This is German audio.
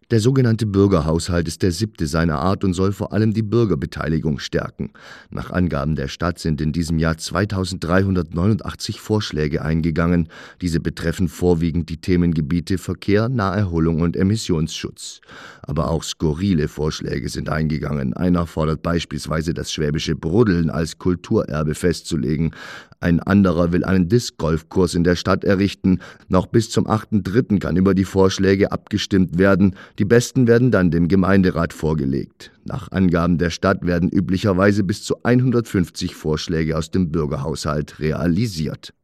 Der sogenannte Bürgerhaushalt ist der 7. seiner Art und soll vor allem die Bürgerbeteiligung stärken. Nach Angaben der Stadt sind in diesem Jahr 2389 Vorschläge eingegangen. Diese betreffen vorwiegend die Themengebiete Verkehr, Naherholung und Emissionsschutz. Aber auch skurrile Vorschläge sind eingegangen. Einer fordert beispielsweise, das schwäbische Bruddeln als Kulturerbe festzulegen. Ein anderer will einen Disc-Golfkurs in der Stadt errichten. Noch bis zum 8.3. kann über die Vorschläge abgestimmt werden. Die besten werden dann dem Gemeinderat vorgelegt. Nach Angaben der Stadt werden üblicherweise bis zu 150 Vorschläge aus dem Bürgerhaushalt realisiert.